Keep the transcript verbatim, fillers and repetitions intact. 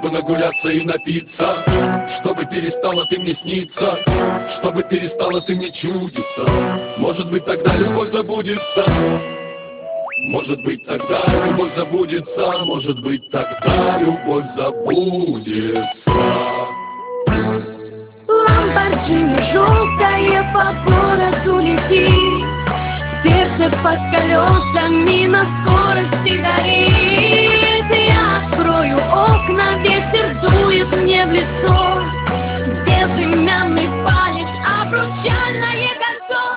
чтобы нагуляться и напиться, чтобы перестала ты мне сниться, чтобы перестала ты мне чудиться. Может быть, тогда любовь забудется. Может быть, тогда любовь забудется. Может быть, тогда любовь забудется. Ламборджини желтое по городу летит, сердце под колесами на скорости горит. Я открою окна, ветер дует мне в лицо.